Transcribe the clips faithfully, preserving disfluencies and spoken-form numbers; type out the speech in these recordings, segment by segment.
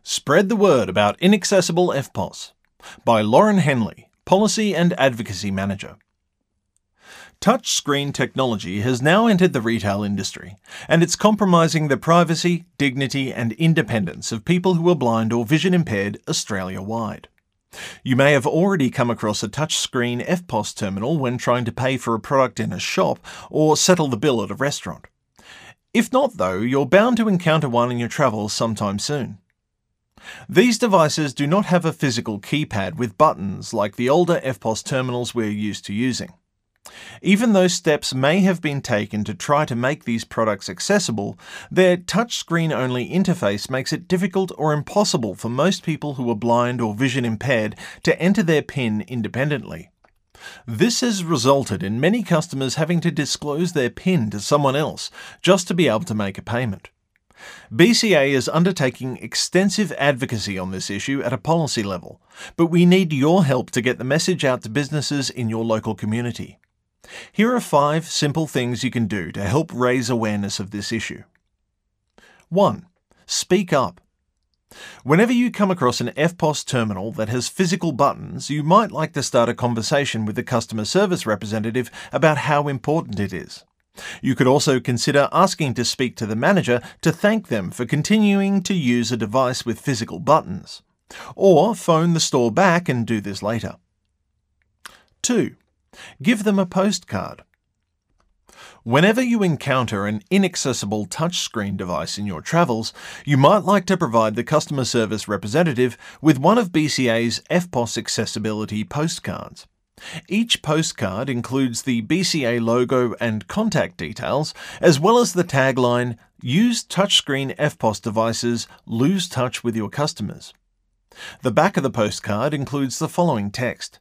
Spread the word about Inaccessible F P O S by Lauren Henley, Policy and Advocacy Manager. Touchscreen technology has now entered the retail industry, and it's compromising the privacy, dignity and independence of people who are blind or vision impaired Australia-wide. You may have already come across a touchscreen F P O S terminal when trying to pay for a product in a shop or settle the bill at a restaurant. If not, though, you're bound to encounter one in your travels sometime soon. These devices do not have a physical keypad with buttons like the older F P O S terminals we're used to using. Even though steps may have been taken to try to make these products accessible, their touchscreen-only interface makes it difficult or impossible for most people who are blind or vision impaired to enter their PIN independently. This has resulted in many customers having to disclose their PIN to someone else just to be able to make a payment. B C A is undertaking extensive advocacy on this issue at a policy level, but we need your help to get the message out to businesses in your local community. Here are five simple things you can do to help raise awareness of this issue. one. Speak up. Whenever you come across an F P O S terminal that has physical buttons, you might like to start a conversation with the customer service representative about how important it is. You could also consider asking to speak to the manager to thank them for continuing to use a device with physical buttons, or phone the store back and do this later. two. Give them a postcard. Whenever you encounter an inaccessible touchscreen device in your travels, you might like to provide the customer service representative with one of B C A's F P O S accessibility postcards. Each postcard includes the B C A logo and contact details, as well as the tagline, "Use touchscreen F P O S devices, lose touch with your customers." The back of the postcard includes the following text.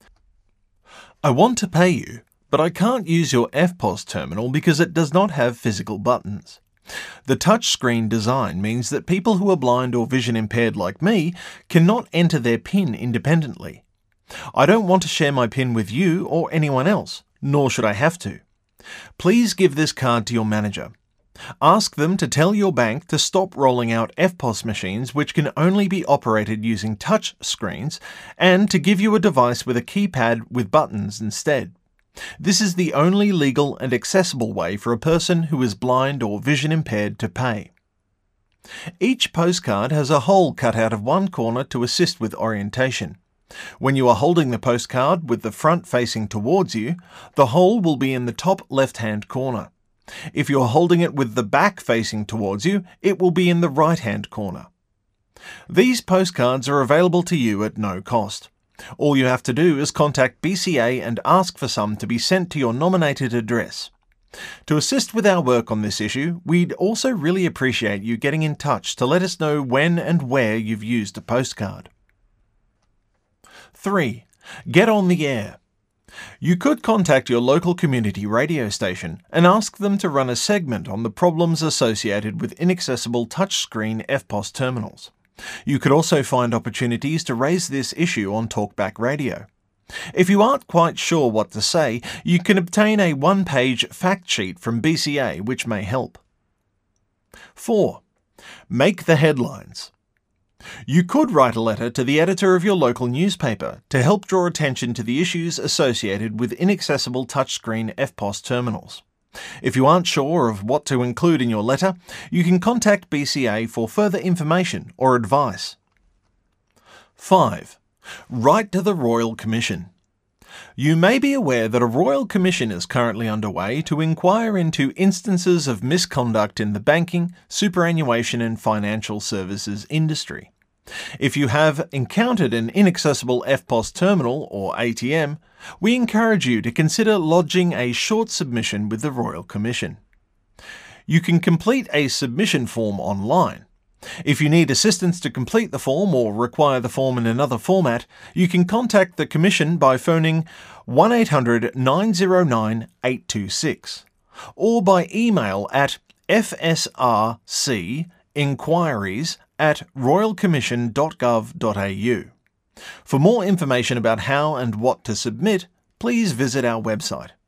"I want to pay you, but I can't use your F P O S terminal because it does not have physical buttons. The touchscreen design means that people who are blind or vision impaired like me cannot enter their PIN independently. I don't want to share my PIN with you or anyone else, nor should I have to. Please give this card to your manager. Ask them to tell your bank to stop rolling out F P O S machines which can only be operated using touch screens and to give you a device with a keypad with buttons instead. This is the only legal and accessible way for a person who is blind or vision impaired to pay." Each postcard has a hole cut out of one corner to assist with orientation. When you are holding the postcard with the front facing towards you, the hole will be in the top left-hand corner. If you are holding it with the back facing towards you, it will be in the right-hand corner. These postcards are available to you at no cost. All you have to do is contact B C A and ask for some to be sent to your nominated address. To assist with our work on this issue, we'd also really appreciate you getting in touch to let us know when and where you've used a postcard. three. Get on the air. You could contact your local community radio station and ask them to run a segment on the problems associated with inaccessible touchscreen F P O S terminals. You could also find opportunities to raise this issue on Talkback Radio. If you aren't quite sure what to say, you can obtain a one-page fact sheet from B C A which may help. four. Make the headlines. You could write a letter to the editor of your local newspaper to help draw attention to the issues associated with inaccessible touchscreen F P O S terminals. If you aren't sure of what to include in your letter, you can contact B C A for further information or advice. five. Write to the Royal Commission. You may be aware that a Royal Commission is currently underway to inquire into instances of misconduct in the banking, superannuation and financial services industry. If you have encountered an inaccessible F P O S terminal or A T M, we encourage you to consider lodging a short submission with the Royal Commission. You can complete a submission form online. If you need assistance to complete the form or require the form in another format, you can contact the Commission by phoning one eight hundred nine oh nine eight two six or by email at f s r c inquiries at royal commission dot gov dot a u. For more information about how and what to submit, please visit our website.